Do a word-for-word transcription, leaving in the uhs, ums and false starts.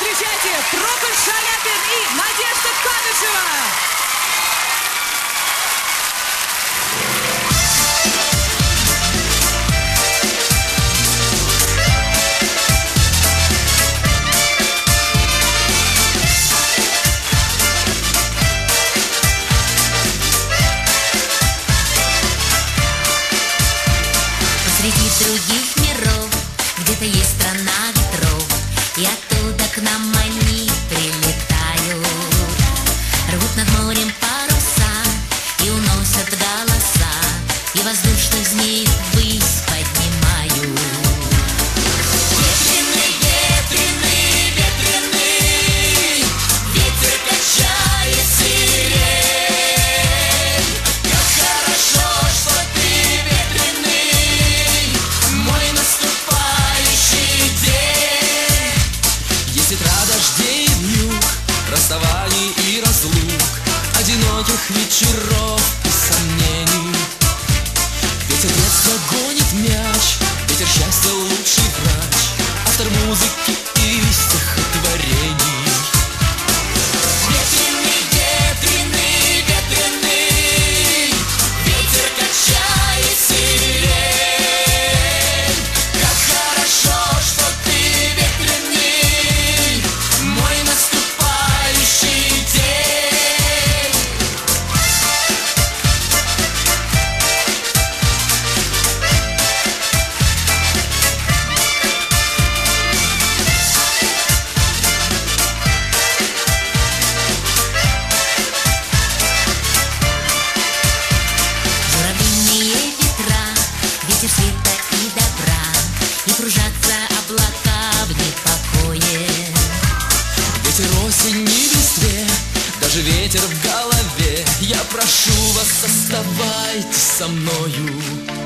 Встречайте, Прокофь Шаляпин и Надежда Кадышева! Среди других миров где-то есть страна ветров, и оттуда к нам они прилетают. Рвут над морем паруса и уносят голоса, и воздушных змей ввысь поднимают. Ветреный, ветреный, ветреный, ветер качает сирень. Как хорошо, что ты ветреный, мой наступающий день. Есть ветра дождей и вьюг, расставаний и разлук, одиноких вечеров и сомнений. Ветер детства гонит мяч, ветер счастья лучший врач, автор музыки и стихотворений. Ветреный, ветреный, ветреный, ветер качает сирень. Как хорошо, что ты ветреный, мой наступающий день. Журавлиные ветра, ветер света и добра, и кружатся облака в непокое. Ветер осени в листве, даже ветер в голове. Я прошу вас, оставайтесь со мною.